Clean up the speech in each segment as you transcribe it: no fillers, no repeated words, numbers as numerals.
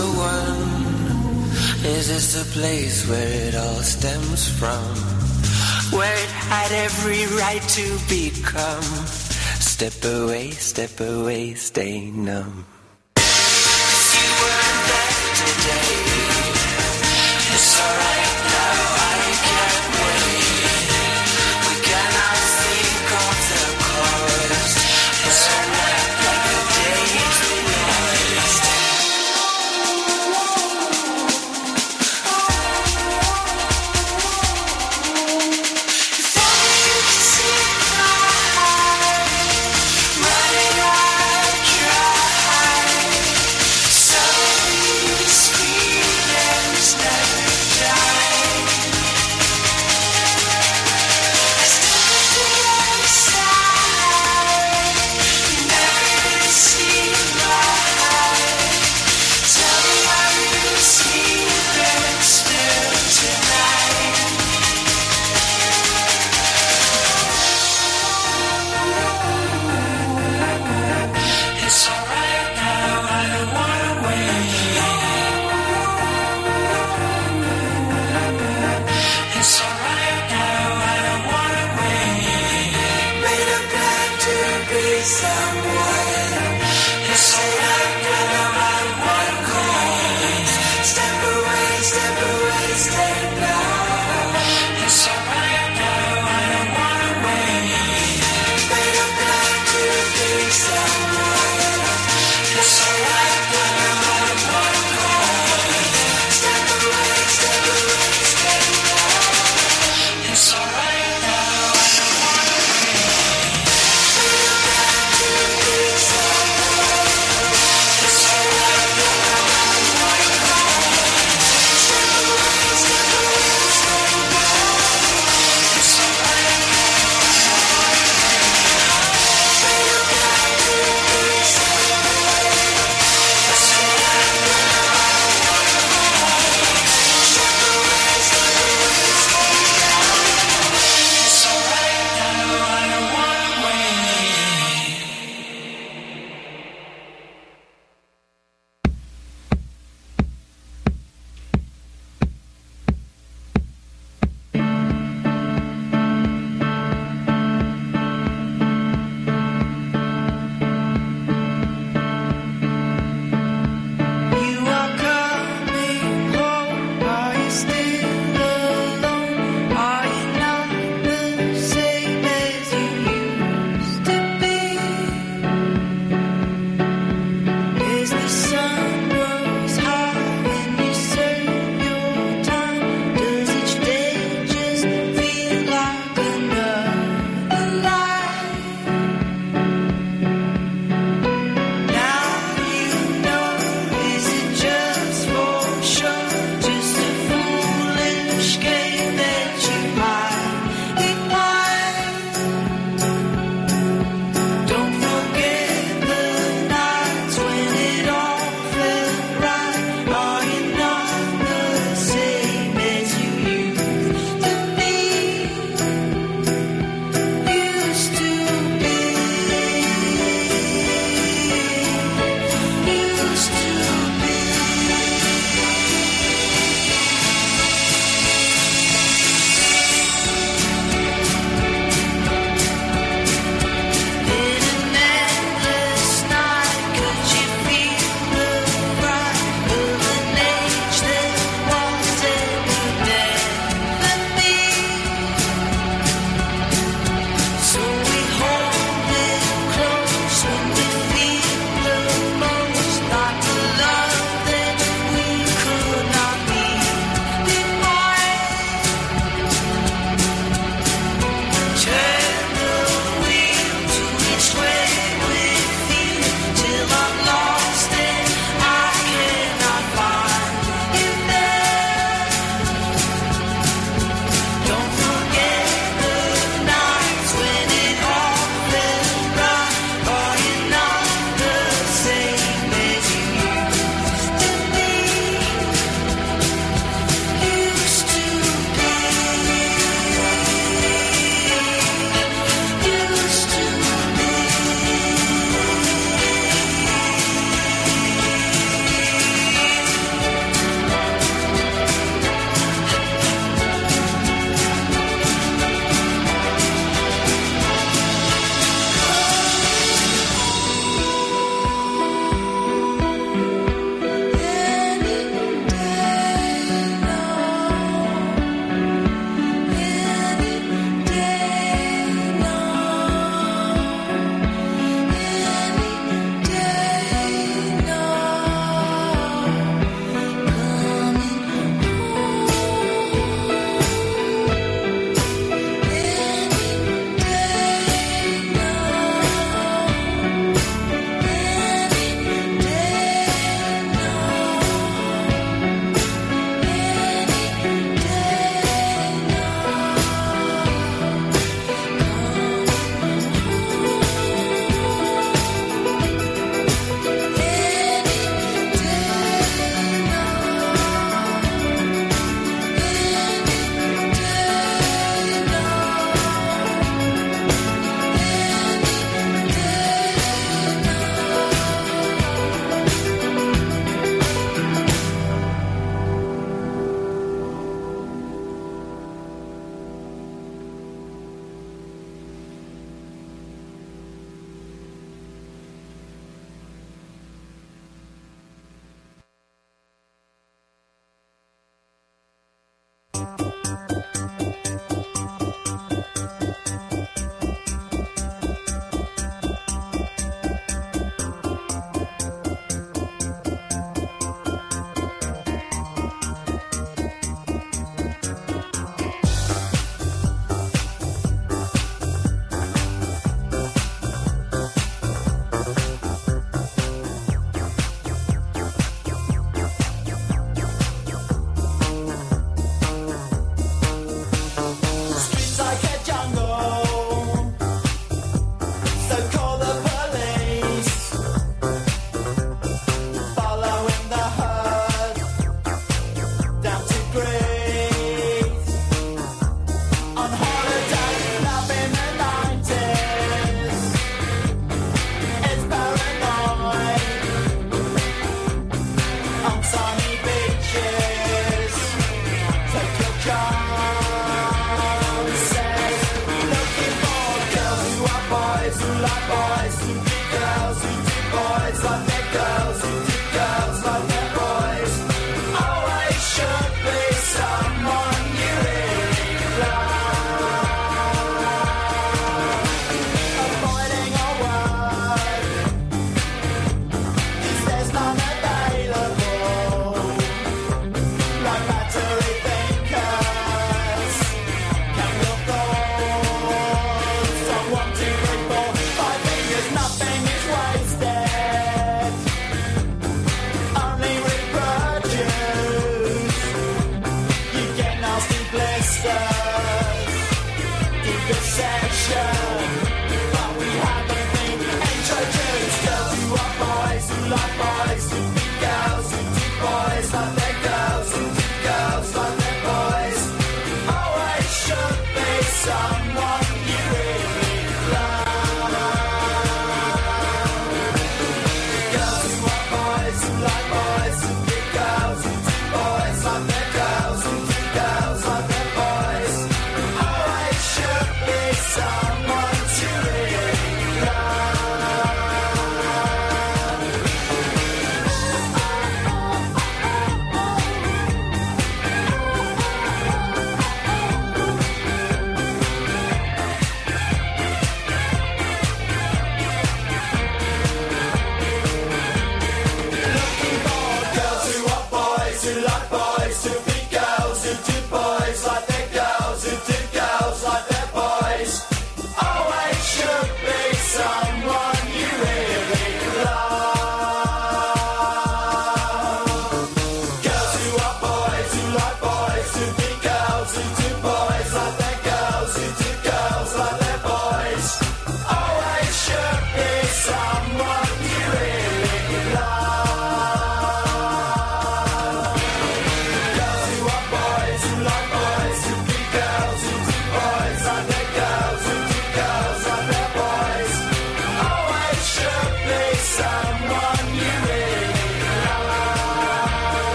the one? Is this the place where it all stems from? Where it had every right to become? Step away, stay numb. 'Cause you weren't there today. It's alright now, I can't wait. We cannot think of the cause. It's alright like the days we lost. If only you could see my heart, running out dry. So scream.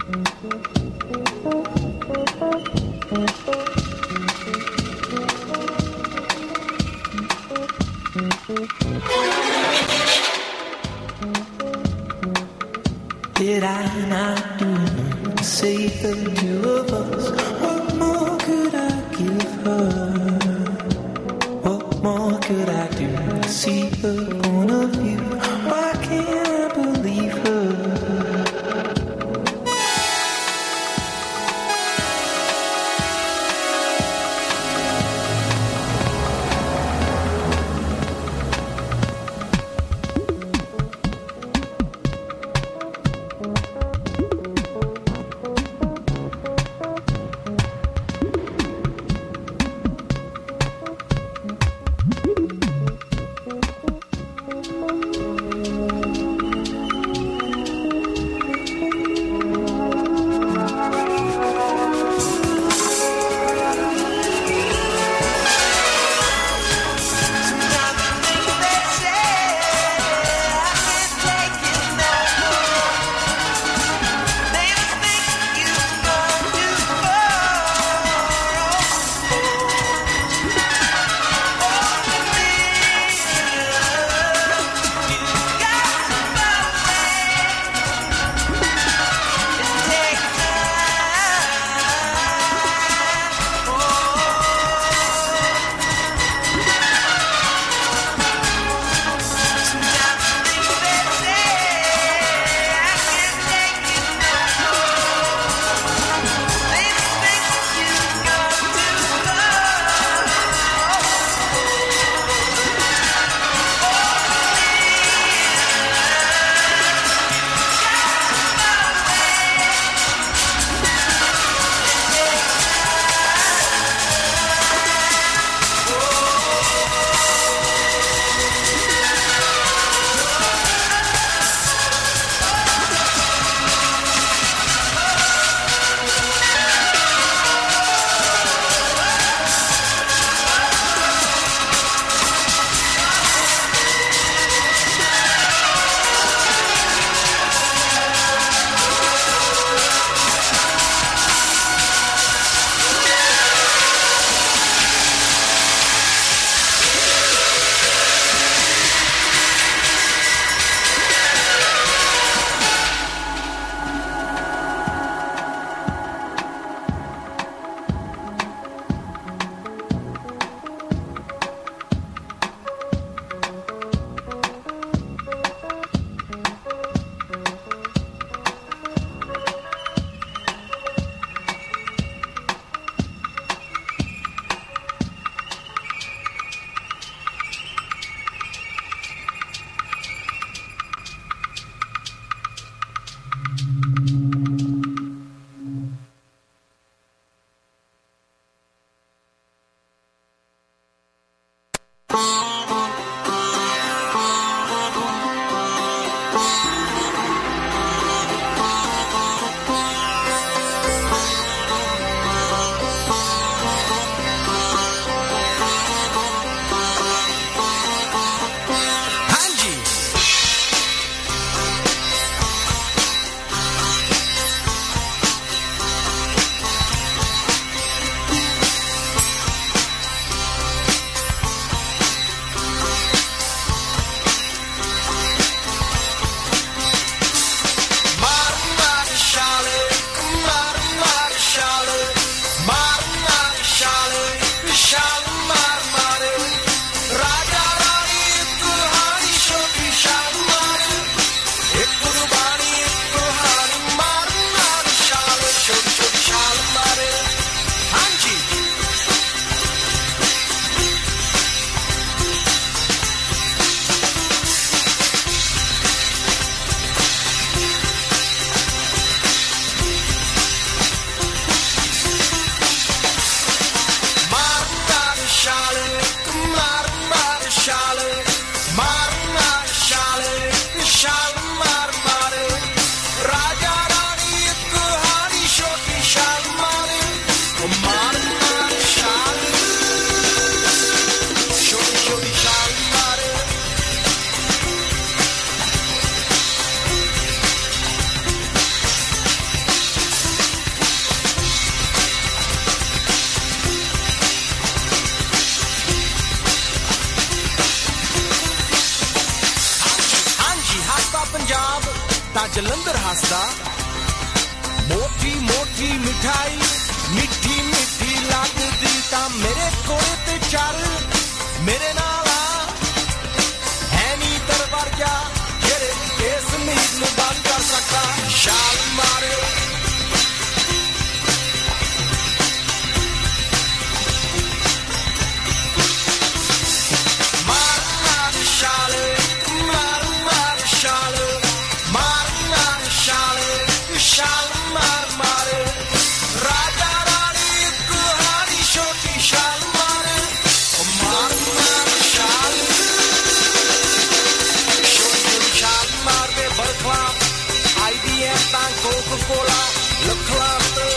Did I not do enough to save the two of us? What more could I give her? What more could I do to see her point of view? Why can't I believe her? Punjab ता जलंधर हसदा मोटी मोटी मिठाई मिठी मिठी लगदी ता मेरे कोले ते चल मेरे नाल है नी दरबार जा जेरे इस मीर नूं बंद कर सकदा शाल मारे Coca-Cola, look cluster.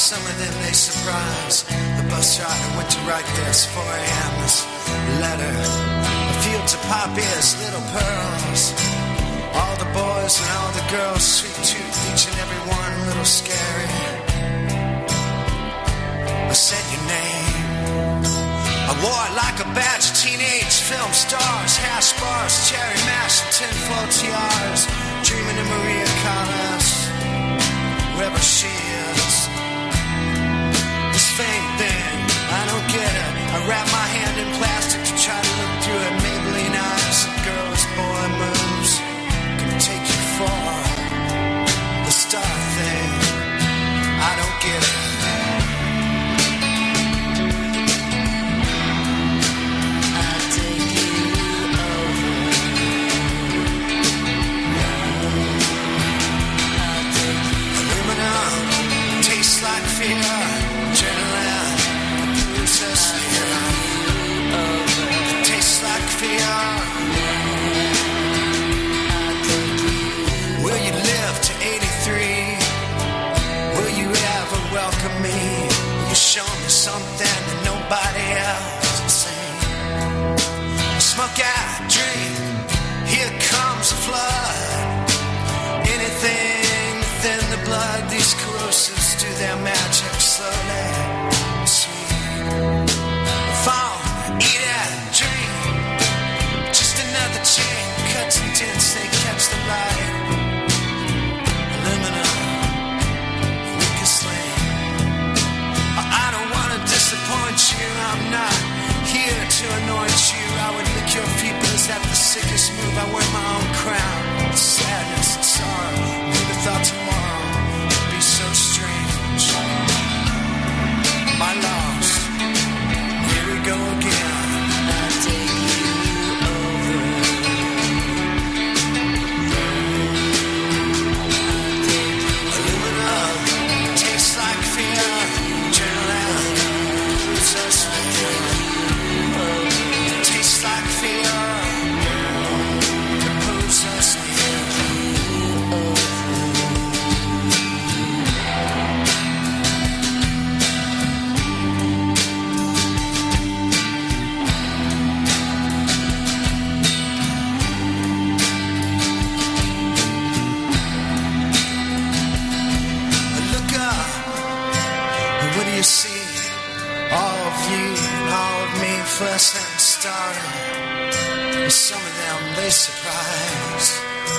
some of them they surprise. The bus driver went to write this 4 a.m. This letter, a field to poppies, little pearls. All the boys and all the girls, sweet tooth, each and every one a little scary. I said your name. I wore it like a badge of teenage film stars, hash bars, cherry mash, tinfoil tiaras, dreaming of Maria Callas, wherever she is. This fame thing, I don't get it. I wrap my hand in plastic to try to look through it. Maybelline eyes, girls, boy moves can take you far. The star thing, I don't get it. Something that nobody else has seen. Smoke out, drink, here comes a flood. Anything within the blood, these corrosives do their magic slowly and sweet. Fall, eat it, drink, just another chain, cuts and dents, they catch the light. Aluminum, weakest link. Disappoint you, I'm not here to anoint you. I would lick your feet, but is that the sickest move? I wear my own crown. Sadness and sorrow, never thought tomorrow would be so strange. My loss, here we go again. I'll take you over. Aluminum, tastes like fear. Adrenaline. It tastes like fear. It pulls us near. Look up, and what do you see? All of you and all of me, first and starting. And some of them, they surprise.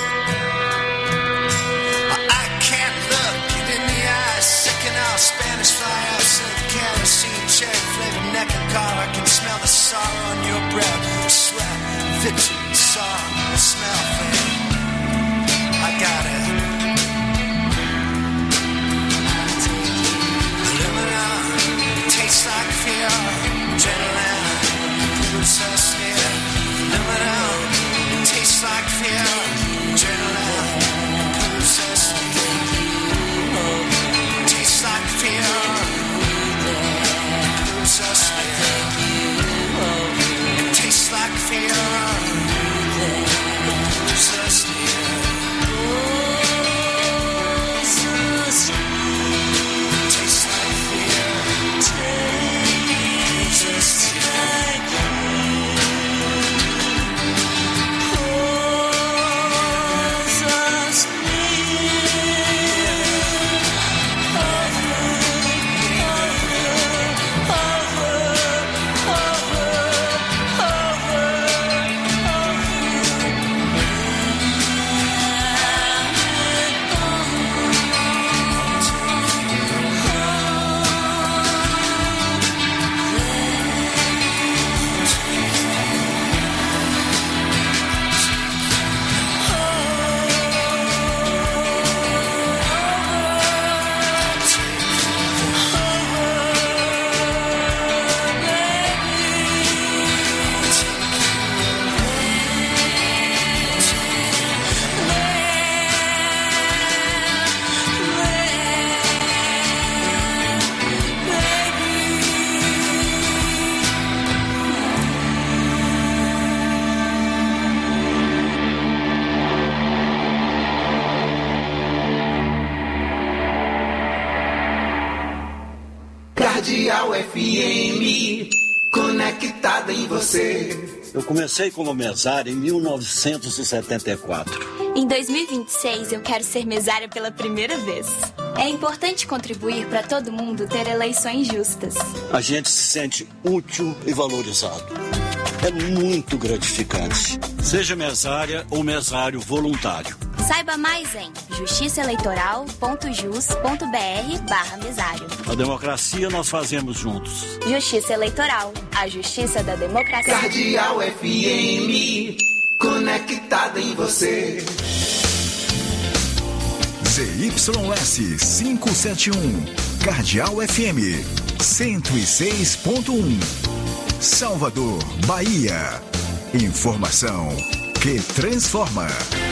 I can't look it in the eyes. Second out, Spanish fly out, silk kerosene, cherry flavored neck and collar. I can smell the sorrow on your breath, sweat, victory, sorrow, the smell thing. I got it. Tastes like fear, adrenaline, puts us near. Aluminum, tastes like fear, adrenaline, Cardeal FM, conectada em você. Eu comecei como mesário em 1974. Em 2026, eu quero ser mesária pela primeira vez. É importante contribuir para todo mundo ter eleições justas. A gente se sente útil e valorizado. É muito gratificante. Seja mesária ou mesário voluntário. Saiba mais em justiçaeleitoral.jus.br/mesário. A democracia nós fazemos juntos. Justiça Eleitoral, a justiça da democracia. Cardeal FM, conectada em você. ZYS 571, Cardeal FM 106.1, Salvador, Bahia. Informação que transforma.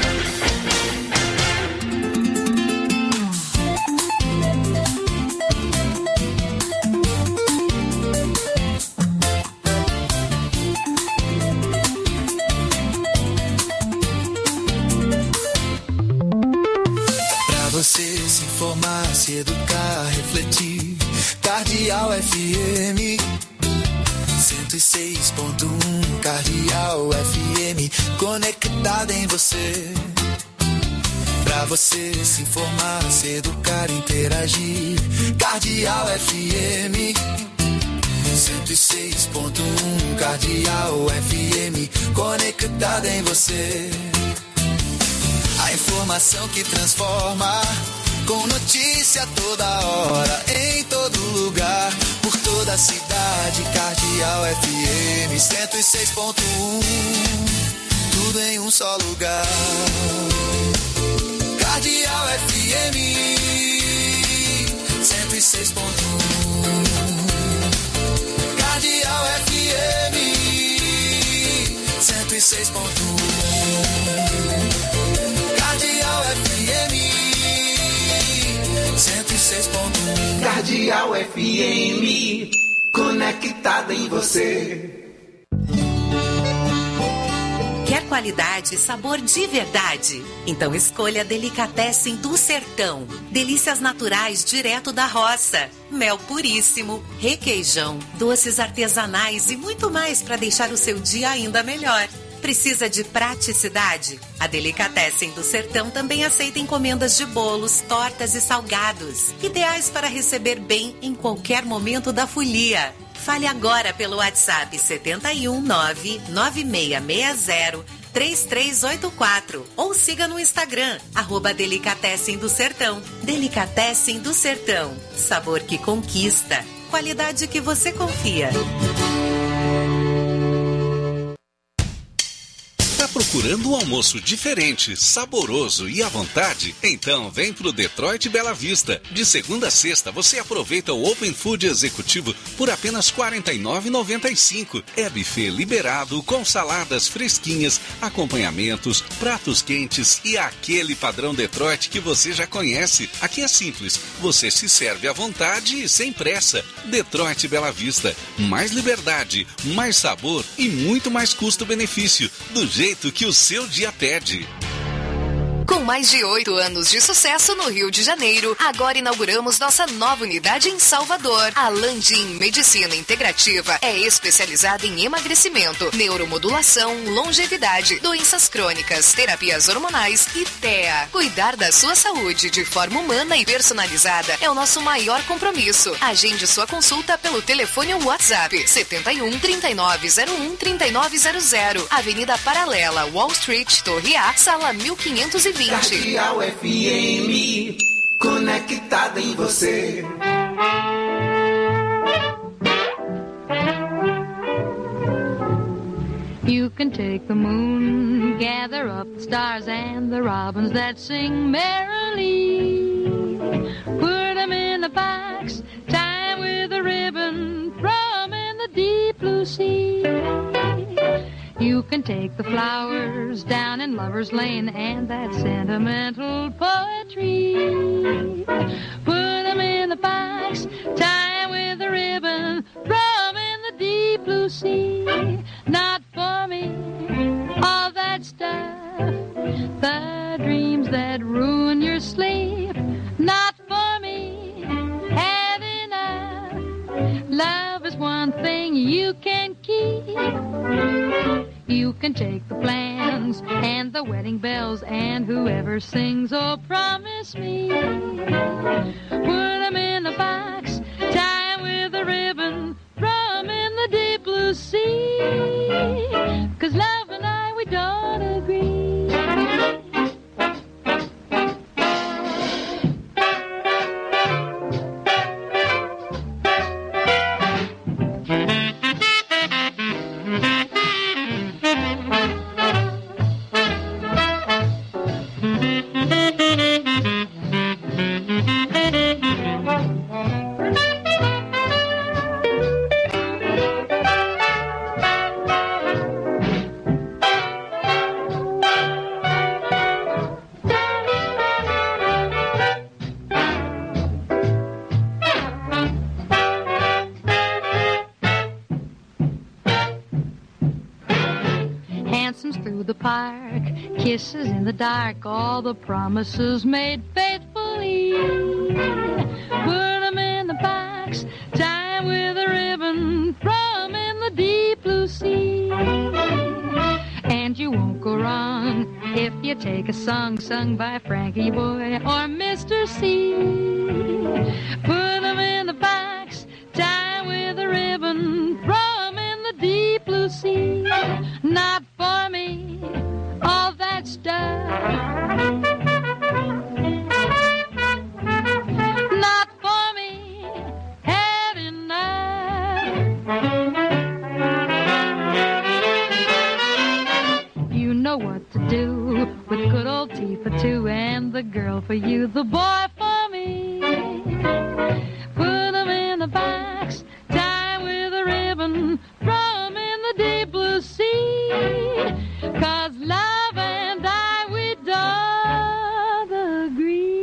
Você se informar, se educar, refletir. Cardeal FM 106.1, Cardeal FM, conectada em você. Pra você se informar, se educar, interagir. Cardeal FM 106.1, Cardeal FM, conectada em você. A informação que transforma, com notícia toda hora, em todo lugar, por toda a cidade. Cardeal FM 106.1, tudo em um só lugar. Cardeal FM 106.1, Cardeal FM 106.1. Cardeal FM 106.1. Cardeal FM, conectada em você. Quer qualidade e sabor de verdade? Então escolha Delicatessen do Sertão. Delícias naturais direto da roça. Mel puríssimo, requeijão, doces artesanais e muito mais para deixar o seu dia ainda melhor. Precisa de praticidade? A Delicatessen do Sertão também aceita encomendas de bolos, tortas e salgados, ideais para receber bem em qualquer momento da folia. Fale agora pelo WhatsApp 71996603384 ou siga no Instagram, @Delicatessen do Sertão. Delicatessen do Sertão. Sabor que conquista. Qualidade que você confia. Procurando um almoço diferente, saboroso e à vontade? Então vem pro Detroit Bela Vista. De segunda a sexta você aproveita o Open Food Executivo por apenas R$ 49,95. É buffet liberado com saladas fresquinhas, acompanhamentos, pratos quentes e aquele padrão Detroit que você já conhece. Aqui é simples, você se serve à vontade e sem pressa. Detroit Bela Vista. Mais liberdade, mais sabor e muito mais custo-benefício. Do jeito que o seu dia pede. Com mais de 8 anos de sucesso no Rio de Janeiro, agora inauguramos nossa nova unidade em Salvador. A Landim Medicina Integrativa é especializada em emagrecimento, neuromodulação, longevidade, doenças crônicas, terapias hormonais e TEA. Cuidar da sua saúde de forma humana e personalizada é o nosso maior compromisso. Agende sua consulta pelo telefone ou WhatsApp 71 3901 3900, Avenida Paralela, Wall Street, Torre A, Sala 1520. Cardeal FM, conectada em você. You can take the moon, gather up the stars and the robins that sing merrily. Put them in the box, tie 'em with a ribbon, throw 'em in the deep blue sea. You can take the flowers down in Lover's Lane and that sentimental poetry. Put 'em in the box, tie 'em with a ribbon, throw 'em in the deep blue sea. Not for me, all that stuff, the dreams that ruin your sleep. Not for me, had enough you can keep. You can take the plans and the wedding bells and whoever sings, oh, promise me. Put them in a box, tie 'em with a ribbon, throw 'em in the deep blue sea. 'Cause love and I, we don't agree. Kisses in the dark, all the promises made faithfully. Put 'em in the box, tie 'em with a ribbon, throw 'em in the deep blue sea. And you won't go wrong if you take a song sung by Frankie Boy or Mr. C. Put 'em in the box, tie 'em with a ribbon, throw 'em in the deep blue sea. Not for me, all that stuff. Not for me, had enough. You know what to do with good old tea for two and the girl for you, the boy for me. Put 'em in a box, tie with a ribbon, throw 'em in the deep blue sea. 'Cause love and I, we don't agree.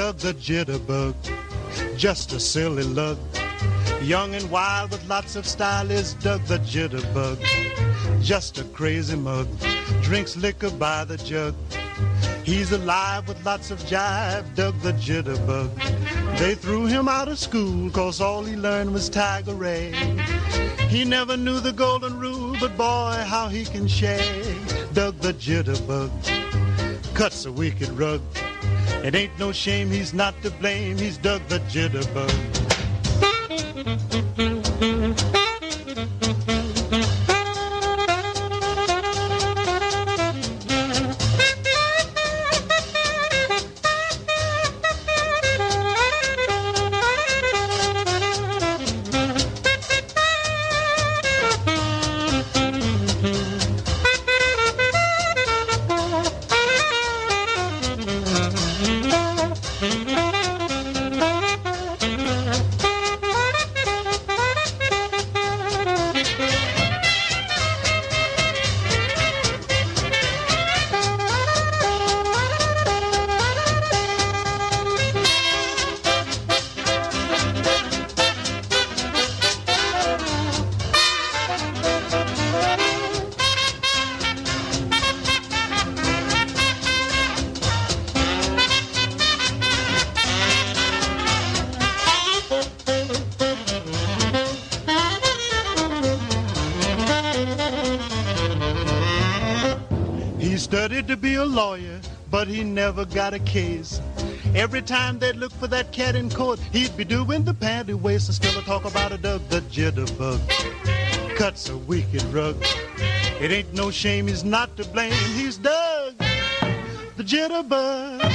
Doug the Jitterbug, just a silly lug. Young and wild with lots of style is Doug the Jitterbug, just a crazy mug, drinks liquor by the jug. He's alive with lots of jive, Doug the Jitterbug. They threw him out of school 'cause all he learned was Tiger-Ray. He never knew the golden rule, but boy, how he can shake. Doug the Jitterbug cuts a wicked rug. It ain't no shame, he's not to blame, he's Doug the Jitterbug. Studied to be a lawyer, but he never got a case. Every time they'd look for that cat in court, he'd be doing the panty waist. And still I talk about a Doug the Jitterbug, cuts a wicked rug. It ain't no shame, he's not to blame, he's Doug the Jitterbug.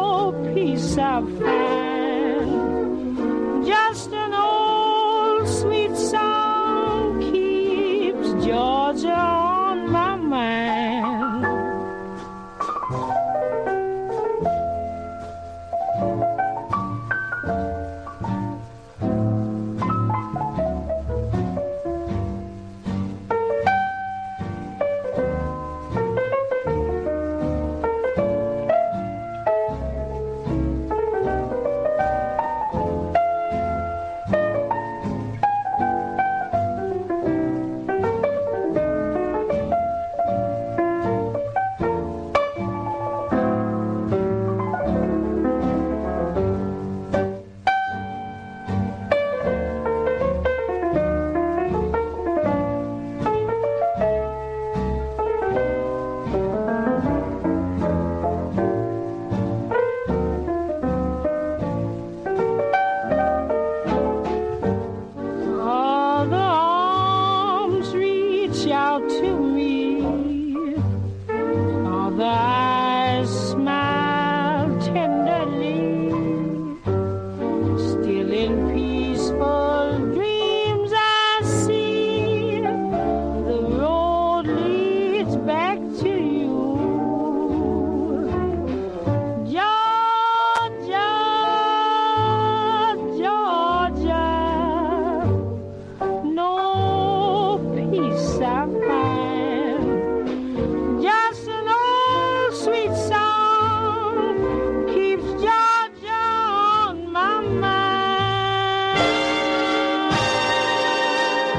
Just an old sweet